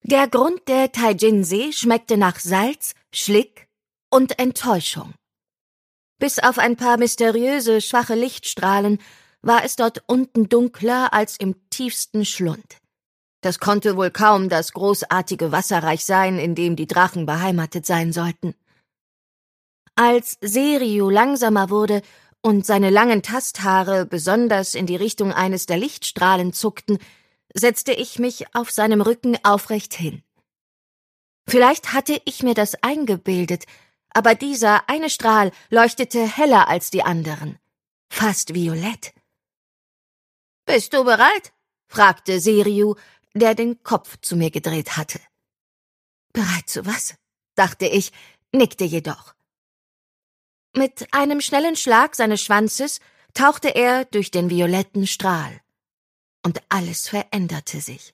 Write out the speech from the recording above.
Der Grund der Taijin-See schmeckte nach Salz, Schlick und Enttäuschung. Bis auf ein paar mysteriöse, schwache Lichtstrahlen war es dort unten dunkler als im tiefsten Schlund. Das konnte wohl kaum das großartige Wasserreich sein, in dem die Drachen beheimatet sein sollten. Als Seryu langsamer wurde und seine langen Tasthaare besonders in die Richtung eines der Lichtstrahlen zuckten, setzte ich mich auf seinem Rücken aufrecht hin. Vielleicht hatte ich mir das eingebildet, aber dieser eine Strahl leuchtete heller als die anderen, fast violett. »Bist du bereit?« fragte Seryu, der den Kopf zu mir gedreht hatte. »Bereit zu was?« dachte ich, nickte jedoch. Mit einem schnellen Schlag seines Schwanzes tauchte er durch den violetten Strahl. Und alles veränderte sich.